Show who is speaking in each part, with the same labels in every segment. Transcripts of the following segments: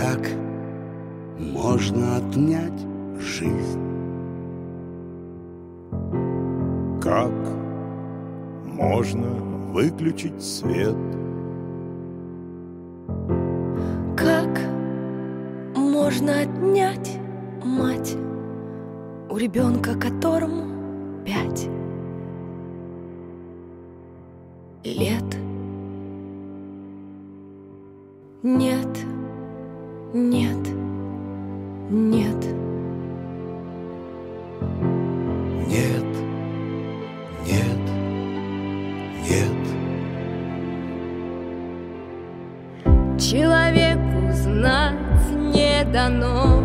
Speaker 1: Как можно отнять жизнь?
Speaker 2: Как можно выключить свет?
Speaker 3: Как можно отнять мать у ребенка, которому 5 лет? Нет, нет, нет.
Speaker 1: Нет, нет, нет.
Speaker 3: Человеку знать не дано,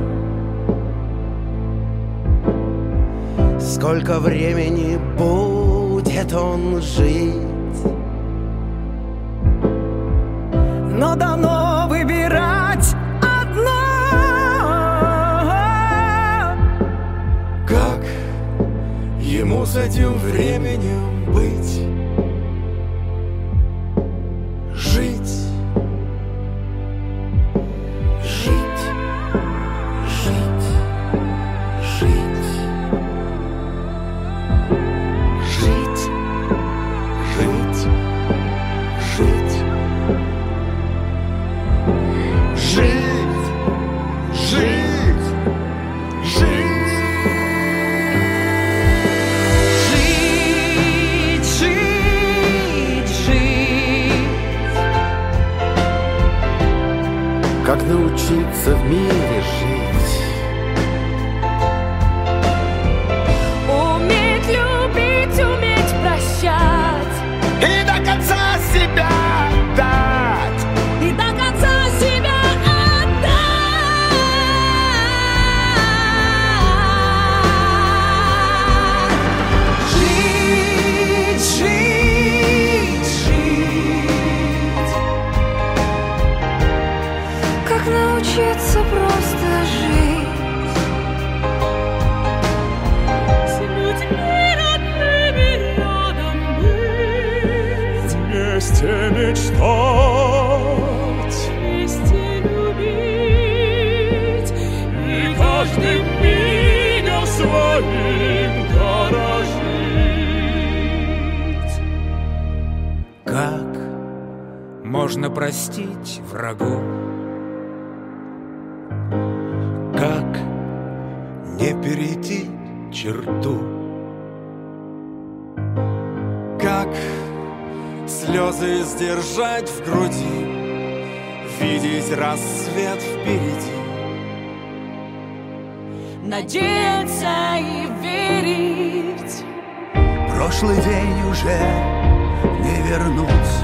Speaker 1: Сколько времени будет он жить?
Speaker 4: Но дано выбирать одно.
Speaker 2: Как ему с этим временем быть? Жить. Жить. Жить. Жить.
Speaker 1: Жить, жить, жить.
Speaker 2: Жить. Жить. Жить.
Speaker 4: Жить, жить, жить.
Speaker 1: Как научиться в мире жить?
Speaker 3: уметь любить, уметь прощать
Speaker 2: И до конца себя отдать.
Speaker 3: и до конца себя отдать.
Speaker 4: Жить, жить, жить.
Speaker 3: Как научиться просто жить с людьми родными рядом быть,
Speaker 2: Вместе мечтать.
Speaker 3: вместе любить
Speaker 2: И каждым мигом своим дорожить.
Speaker 5: Как можно простить врагу?
Speaker 1: Как не перейти черту?
Speaker 2: Как слезы сдержать в груди, видеть рассвет впереди?
Speaker 3: надеяться и верить.
Speaker 1: Прошлый день уже не вернуть.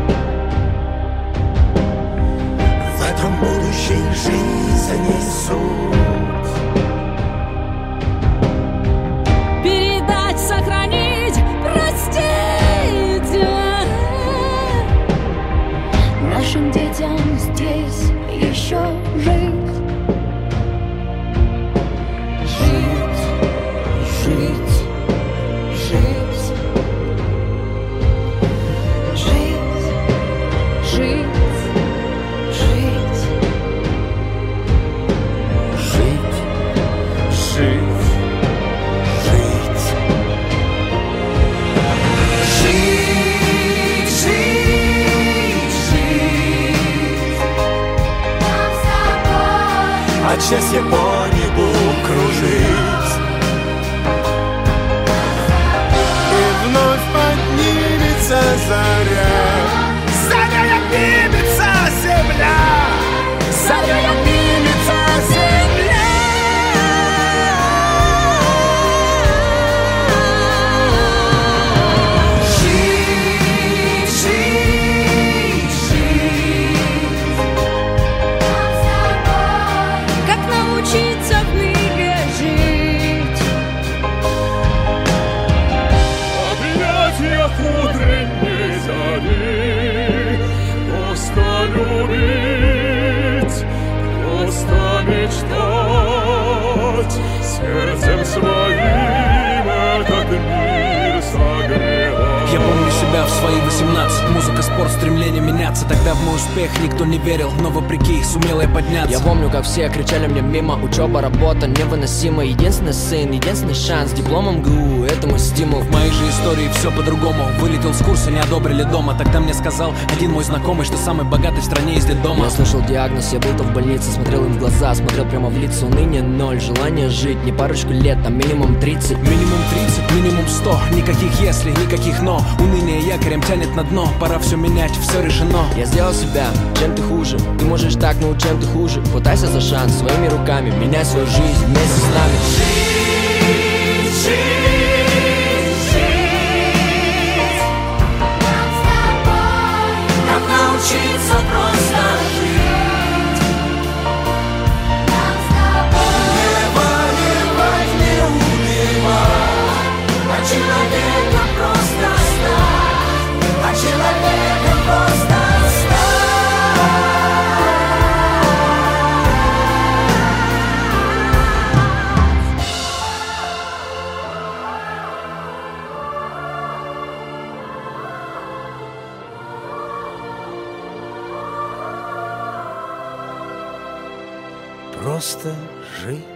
Speaker 1: В этом будущей жизни суть.
Speaker 3: Передать, сохранить, простить нашим детям здесь еще жить.
Speaker 1: Жить, жить, жить.
Speaker 3: Жить, жить, жить.
Speaker 1: Жить, жить, жить.
Speaker 4: Жить, жить, жить.
Speaker 3: Нам с тобой
Speaker 2: От счастья по небу кружить. И вновь поднимется заря. Заря поднимется земля. Заря поднимется земля.
Speaker 4: Жить, жить, жить.
Speaker 3: нам с тобой. Как научиться в мире жить?
Speaker 2: Объятиях утренней зари. Просто любить, просто мечтать. Сердцем своим этот мир согревать.
Speaker 1: Я помню себя
Speaker 6: себя в свои 18. Музыка, спорт, стремление меняться. Тогда в мой успех никто не верил, но вопреки сумел я подняться.
Speaker 7: Я помню, как все кричали мне мимо. Учеба, работа невыносима. Единственный сын, единственный шанс. Диплом МГУ, это мой стимул.
Speaker 6: В моей же истории все по-другому. Вылетел с курса, не одобрили дома. Тогда мне сказал один мой знакомый, что самый богатый в стране из детдома.
Speaker 7: Я слышал диагноз, я был-то в больнице. Смотрел им в глаза, смотрел прямо в лицо. Уныние 0, желание жить не парочку лет, а минимум 30.
Speaker 6: Минимум 30, минимум 100. Никаких если, никаких но. Уныние якорем тянет на дно. Пора все менять, все решено.
Speaker 7: Я сделал себя, чем ты хуже. Ты можешь так, но чем ты хуже. Хватайся за шанс своими руками. Меняй свою жизнь вместе с нами.
Speaker 4: Жить, жить, жить.
Speaker 3: Нам с тобой
Speaker 4: Как научиться просто жить.
Speaker 3: Нам с тобой
Speaker 4: Не воевать, не убивать, а человеком просто стать. А человеком просто стать.
Speaker 1: Просто жить.